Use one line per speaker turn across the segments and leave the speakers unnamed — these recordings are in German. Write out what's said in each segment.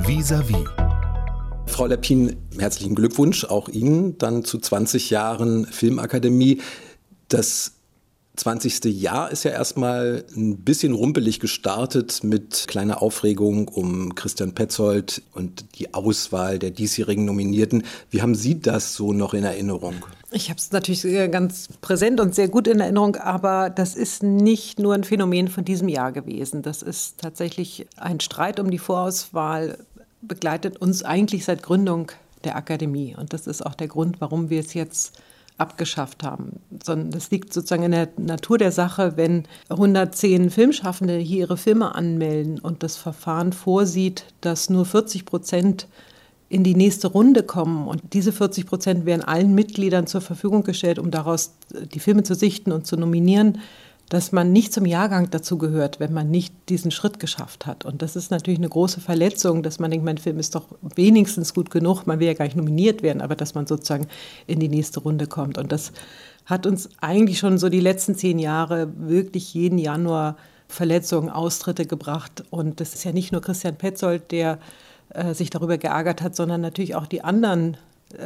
Vis-à-vis.
Frau Lepin, herzlichen Glückwunsch auch Ihnen dann zu 20 Jahren Filmakademie. Das 20. Jahr ist ja erstmal ein bisschen rumpelig gestartet mit kleiner Aufregung um Christian Petzold und die Auswahl der diesjährigen Nominierten. Wie haben Sie das so noch in Erinnerung?
Ich habe es natürlich ganz präsent und sehr gut in Erinnerung, aber das ist nicht nur ein Phänomen von diesem Jahr gewesen. Das ist tatsächlich ein Streit um die Vorauswahl, begleitet uns eigentlich seit Gründung der Akademie. Und das ist auch der Grund, warum wir es jetzt abgeschafft haben. Sondern das liegt sozusagen in der Natur der Sache, wenn 110 Filmschaffende hier ihre Filme anmelden und das Verfahren vorsieht, dass nur 40% in die nächste Runde kommen. Und diese 40% werden allen Mitgliedern zur Verfügung gestellt, um daraus die Filme zu sichten und zu nominieren, dass man nicht zum Jahrgang dazu gehört, wenn man nicht diesen Schritt geschafft hat. Und das ist natürlich eine große Verletzung, dass man denkt, mein Film ist doch wenigstens gut genug, man will ja gar nicht nominiert werden, aber dass man sozusagen in die nächste Runde kommt. Und das hat uns eigentlich schon so die letzten 10 Jahre wirklich jeden Januar Verletzungen, Austritte gebracht. Und das ist ja nicht nur Christian Petzold, der sich darüber geärgert hat, sondern natürlich auch die anderen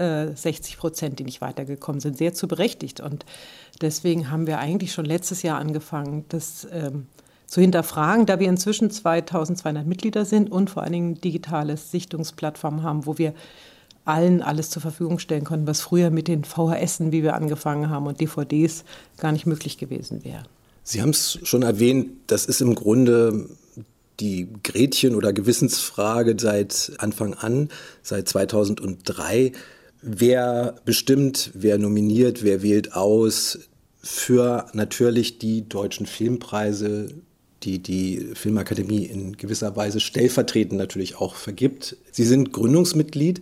60%, die nicht weitergekommen sind, sehr zu berechtigt. Und deswegen haben wir eigentlich schon letztes Jahr angefangen, das zu hinterfragen, da wir inzwischen 2200 Mitglieder sind und vor allen Dingen digitale Sichtungsplattformen haben, wo wir allen alles zur Verfügung stellen konnten, was früher mit den VHSen, wie wir angefangen haben, und DVDs gar nicht möglich gewesen wäre.
Sie haben es schon erwähnt, das ist im Grunde die Gretchen- oder Gewissensfrage seit Anfang an, seit 2003. Wer bestimmt, wer nominiert, wer wählt aus für natürlich die deutschen Filmpreise, die die Filmakademie in gewisser Weise stellvertretend natürlich auch vergibt. Sie sind Gründungsmitglied.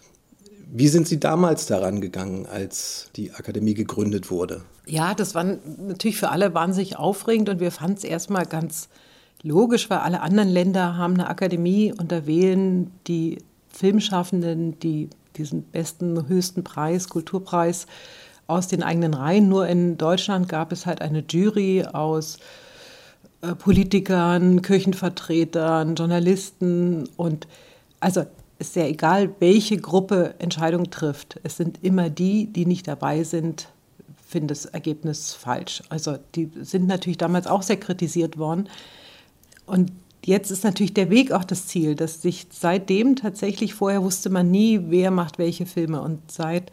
Wie sind Sie damals daran gegangen, als die Akademie gegründet wurde?
Ja, das war natürlich für alle wahnsinnig aufregend und wir fanden es erstmal ganz logisch, weil alle anderen Länder haben eine Akademie und da wählen die Filmschaffenden diesen besten, höchsten Preis, Kulturpreis, aus den eigenen Reihen. Nur in Deutschland gab es halt eine Jury aus Politikern, Kirchenvertretern, Journalisten und also ist ja egal, welche Gruppe Entscheidungen trifft. Es sind immer die nicht dabei sind, finden das Ergebnis falsch. Also die sind natürlich damals auch sehr kritisiert worden. Und jetzt ist natürlich der Weg auch das Ziel, dass sich seitdem tatsächlich, vorher wusste man nie, wer macht welche Filme. Und seit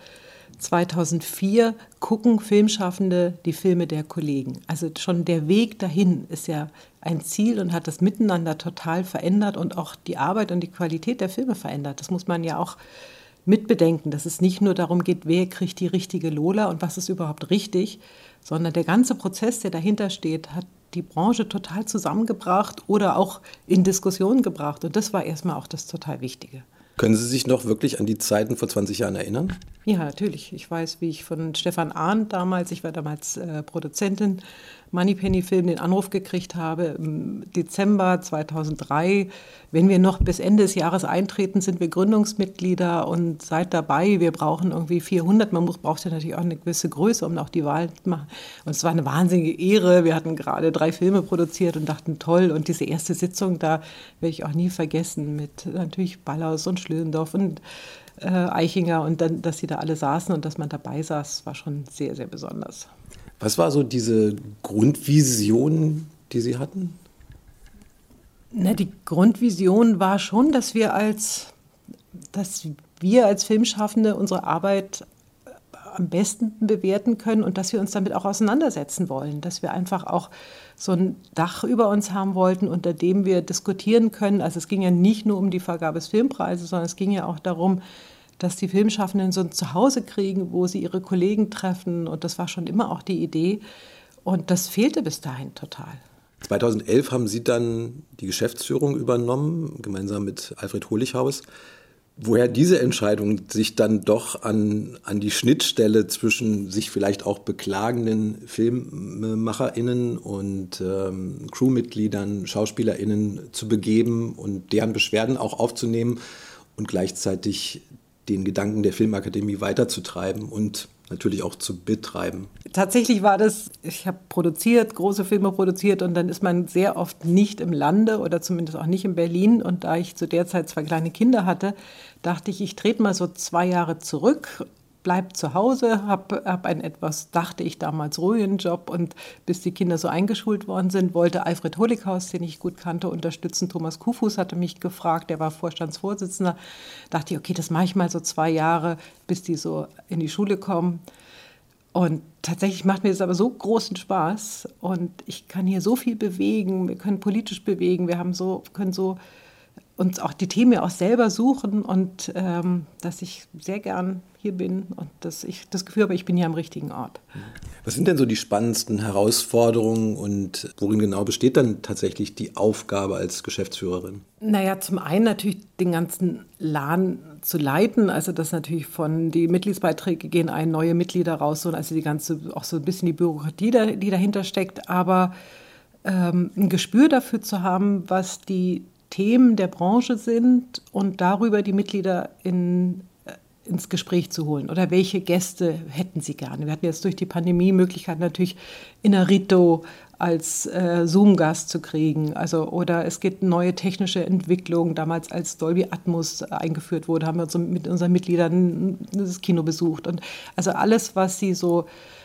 2004 gucken Filmschaffende die Filme der Kollegen. Also schon der Weg dahin ist ja ein Ziel und hat das Miteinander total verändert und auch die Arbeit und die Qualität der Filme verändert. Das muss man ja auch mitbedenken, dass es nicht nur darum geht, wer kriegt die richtige Lola und was ist überhaupt richtig, sondern der ganze Prozess, der dahinter steht, hat die Branche total zusammengebracht oder auch in Diskussionen gebracht. Und das war erstmal auch das total Wichtige.
Können Sie sich noch wirklich an die Zeiten vor 20 Jahren erinnern?
Ja, natürlich. Ich weiß, wie ich von Stefan Arndt damals, ich war damals Produzentin, Moneypenny-Film, den Anruf gekriegt habe, im Dezember 2003. Wenn wir noch bis Ende des Jahres eintreten, sind wir Gründungsmitglieder und seid dabei. Wir brauchen irgendwie 400. Man braucht ja natürlich auch eine gewisse Größe, um auch die Wahl zu machen. Und es war eine wahnsinnige Ehre. Wir hatten gerade 3 Filme produziert und dachten, toll. Und diese erste Sitzung, da werde ich auch nie vergessen, mit natürlich Ballhaus und Schlöndorff und Eichinger und dann, dass sie da alle saßen und dass man dabei saß, war schon sehr, sehr besonders.
Was war so diese Grundvision, die Sie hatten?
Na, die Grundvision war schon, dass wir als Filmschaffende unsere Arbeit am besten bewerten können und dass wir uns damit auch auseinandersetzen wollen, dass wir einfach auch so ein Dach über uns haben wollten, unter dem wir diskutieren können. Also es ging ja nicht nur um die Vergabe des Filmpreises, sondern es ging ja auch darum, dass die Filmschaffenden so ein Zuhause kriegen, wo sie ihre Kollegen treffen. Und das war schon immer auch die Idee. Und das fehlte bis dahin total.
2011 haben Sie dann die Geschäftsführung übernommen, gemeinsam mit Alfred Holighaus. Woher diese Entscheidung, sich dann doch an die Schnittstelle zwischen sich vielleicht auch beklagenden FilmmacherInnen und Crewmitgliedern, SchauspielerInnen zu begeben und deren Beschwerden auch aufzunehmen und gleichzeitig den Gedanken der Filmakademie weiterzutreiben und natürlich auch zu betreiben.
Tatsächlich war das, ich habe produziert, große Filme produziert und dann ist man sehr oft nicht im Lande oder zumindest auch nicht in Berlin. Und da ich zu der Zeit 2 kleine Kinder hatte, dachte ich trete mal so 2 Jahre zurück, bleib zu Hause, hab einen etwas, dachte ich damals, ruhigen Job und bis die Kinder so eingeschult worden sind, wollte Alfred Holighaus, den ich gut kannte, unterstützen. Thomas Kuhfuß hatte mich gefragt, der war Vorstandsvorsitzender. Dachte ich, okay, das mache ich mal so 2 Jahre, bis die so in die Schule kommen. Und tatsächlich macht mir das aber so großen Spaß und ich kann hier so viel bewegen, wir können politisch bewegen, können so uns auch die Themen ja auch selber suchen und dass ich sehr gern hier bin und dass ich das Gefühl habe, ich bin hier am richtigen Ort.
Was sind denn so die spannendsten Herausforderungen und worin genau besteht dann tatsächlich die Aufgabe als Geschäftsführerin?
Naja, zum einen natürlich den ganzen Laden zu leiten, also dass natürlich von die Mitgliedsbeiträge gehen neue Mitglieder raus, also die ganze, auch so ein bisschen die Bürokratie, die dahinter steckt, aber ein Gespür dafür zu haben, was die Themen der Branche sind und darüber die Mitglieder ins Gespräch zu holen. Oder welche Gäste hätten Sie gerne? Wir hatten jetzt durch die Pandemie Möglichkeit natürlich Inarito als Zoom-Gast zu kriegen. Oder es gibt neue technische Entwicklungen. Damals, als Dolby Atmos eingeführt wurde, haben wir uns mit unseren Mitgliedern das Kino besucht. Und also alles, was Sie so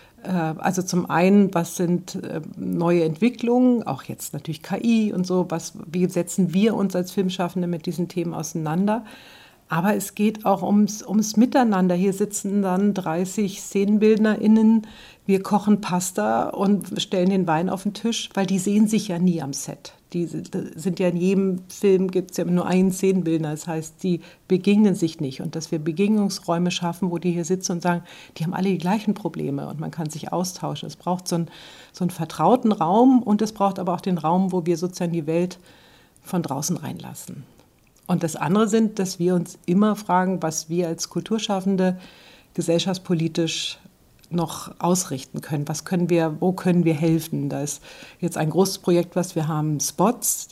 also zum einen, was sind neue Entwicklungen, auch jetzt natürlich KI und so, wie setzen wir uns als Filmschaffende mit diesen Themen auseinander. Aber es geht auch ums Miteinander. Hier sitzen dann 30 SzenenbildnerInnen, wir kochen Pasta und stellen den Wein auf den Tisch, weil die sehen sich ja nie am Set. Die sind ja in jedem Film, gibt es ja nur einen Szenenbildner. Das heißt, die begegnen sich nicht. Und dass wir Begegnungsräume schaffen, wo die hier sitzen und sagen, die haben alle die gleichen Probleme und man kann sich austauschen. Es braucht so einen vertrauten Raum und es braucht aber auch den Raum, wo wir sozusagen die Welt von draußen reinlassen. Und das andere sind, dass wir uns immer fragen, was wir als Kulturschaffende gesellschaftspolitisch noch ausrichten können. Wo können wir helfen? Da ist jetzt ein großes Projekt, was wir haben, Spots.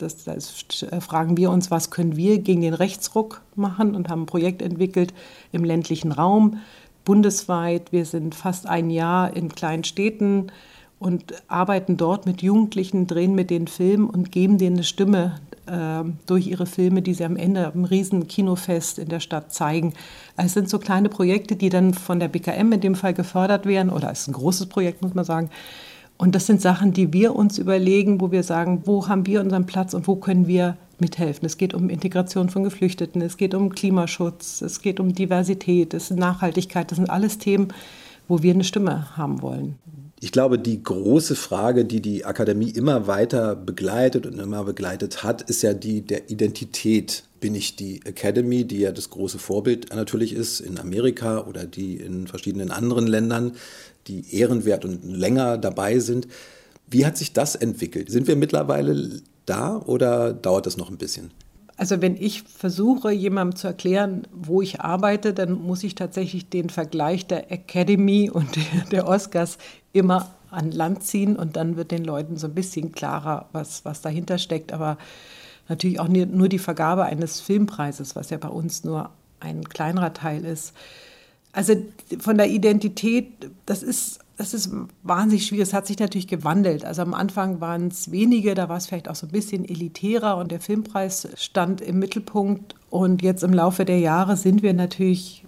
Fragen wir uns, was können wir gegen den Rechtsruck machen und haben ein Projekt entwickelt im ländlichen Raum, bundesweit. Wir sind fast ein Jahr in kleinen Städten und arbeiten dort mit Jugendlichen, drehen mit denen Film und geben denen eine Stimme durch ihre Filme, die sie am Ende am riesen Kinofest in der Stadt zeigen. Also es sind so kleine Projekte, die dann von der BKM in dem Fall gefördert werden, oder es ist ein großes Projekt, muss man sagen. Und das sind Sachen, die wir uns überlegen, wo wir sagen, wo haben wir unseren Platz und wo können wir mithelfen. Es geht um Integration von Geflüchteten, es geht um Klimaschutz, es geht um Diversität, es ist Nachhaltigkeit, das sind alles Themen, wo wir eine Stimme haben wollen.
Ich glaube, die große Frage, die die Akademie immer weiter begleitet und immer begleitet hat, ist ja die der Identität. Bin ich die Academy, die ja das große Vorbild natürlich ist in Amerika oder die in verschiedenen anderen Ländern, die ehrenwert und länger dabei sind. Wie hat sich das entwickelt? Sind wir mittlerweile da oder dauert das noch ein bisschen?
Also wenn ich versuche, jemandem zu erklären, wo ich arbeite, dann muss ich tatsächlich den Vergleich der Academy und der Oscars immer an Land ziehen und dann wird den Leuten so ein bisschen klarer, was dahinter steckt. Aber natürlich auch nur die Vergabe eines Filmpreises, was ja bei uns nur ein kleinerer Teil ist. Also von der Identität, das ist wahnsinnig schwierig. Es hat sich natürlich gewandelt. Also am Anfang waren es wenige, da war es vielleicht auch so ein bisschen elitärer und der Filmpreis stand im Mittelpunkt. Und jetzt im Laufe der Jahre sind wir natürlich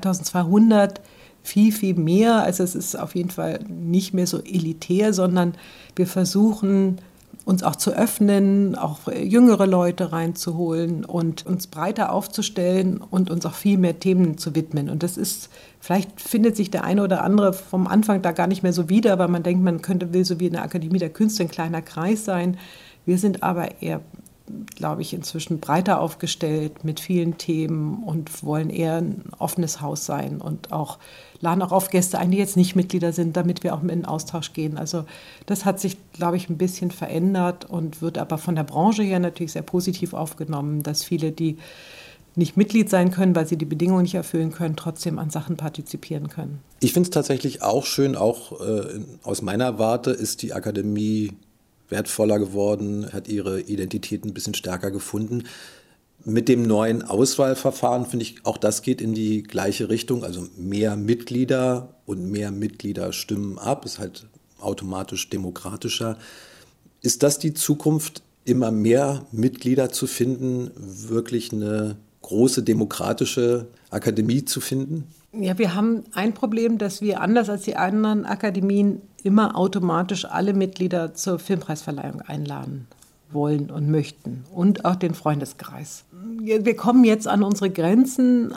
2200 viel, viel mehr. Also es ist auf jeden Fall nicht mehr so elitär, sondern wir versuchen, uns auch zu öffnen, auch jüngere Leute reinzuholen und uns breiter aufzustellen und uns auch viel mehr Themen zu widmen. Und das ist, vielleicht findet sich der eine oder andere vom Anfang da gar nicht mehr so wieder, weil man denkt, will so wie in der Akademie der Künste ein kleiner Kreis sein. Wir sind aber eher, glaube ich, inzwischen breiter aufgestellt mit vielen Themen und wollen eher ein offenes Haus sein und laden auch auf Gäste ein, die jetzt nicht Mitglieder sind, damit wir auch in den Austausch gehen. Also das hat sich, glaube ich, ein bisschen verändert und wird aber von der Branche her natürlich sehr positiv aufgenommen, dass viele, die nicht Mitglied sein können, weil sie die Bedingungen nicht erfüllen können, trotzdem an Sachen partizipieren können.
Ich finde es tatsächlich auch schön, auch aus meiner Warte ist die Akademie wertvoller geworden, hat ihre Identität ein bisschen stärker gefunden. Mit dem neuen Auswahlverfahren finde ich, auch das geht in die gleiche Richtung. Also mehr Mitglieder und mehr Mitglieder stimmen ab, ist halt automatisch demokratischer. Ist das die Zukunft, immer mehr Mitglieder zu finden, wirklich eine große demokratische Akademie zu finden?
Ja, wir haben ein Problem, dass wir anders als die anderen Akademien immer automatisch alle Mitglieder zur Filmpreisverleihung einladen wollen und möchten und auch den Freundeskreis. Wir kommen jetzt an unsere Grenzen,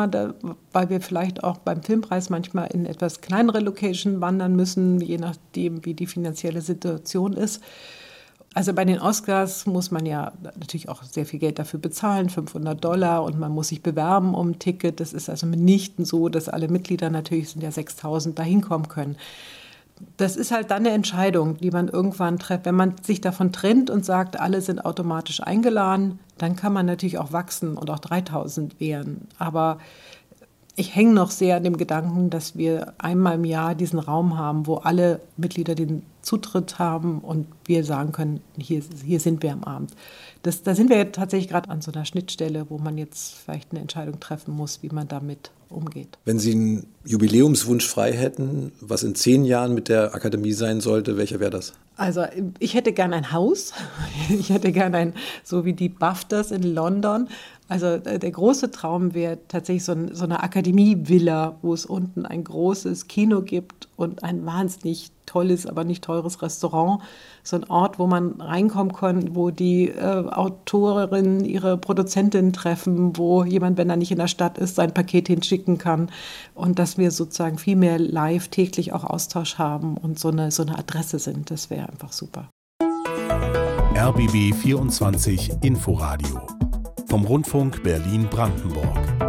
weil wir vielleicht auch beim Filmpreis manchmal in etwas kleinere Location wandern müssen, je nachdem, wie die finanzielle Situation ist. Also bei den Oscars muss man ja natürlich auch sehr viel Geld dafür bezahlen, $500, und man muss sich bewerben um ein Ticket. Das ist also mitnichten so, dass alle Mitglieder, natürlich sind ja 6.000, da hinkommen können. Das ist halt dann eine Entscheidung, die man irgendwann trifft. Wenn man sich davon trennt und sagt, alle sind automatisch eingeladen, dann kann man natürlich auch wachsen und auch 3.000 wären. Aber ich hänge noch sehr an dem Gedanken, dass wir einmal im Jahr diesen Raum haben, wo alle Mitglieder den Zutritt haben und wir sagen können, hier sind wir am Abend. Da sind wir jetzt tatsächlich gerade an so einer Schnittstelle, wo man jetzt vielleicht eine Entscheidung treffen muss, wie man damit umgeht.
Wenn Sie einen Jubiläumswunsch frei hätten, was in 10 Jahren mit der Akademie sein sollte, welcher wäre das?
Also ich hätte gern ein Haus. Ich hätte gern so wie die BAFTAs in London. Also der große Traum wäre tatsächlich so eine Akademie-Villa, wo es unten ein großes Kino gibt und ein wahnsinnig tolles, aber nicht teures Restaurant. So ein Ort, wo man reinkommen kann, wo die Autorinnen ihre Produzentin treffen, wo jemand, wenn er nicht in der Stadt ist, sein Paket hinschicken kann. Und dass wir sozusagen viel mehr live täglich auch Austausch haben und so eine Adresse sind. Das wäre einfach super.
RBB 24 Inforadio vom Rundfunk Berlin-Brandenburg.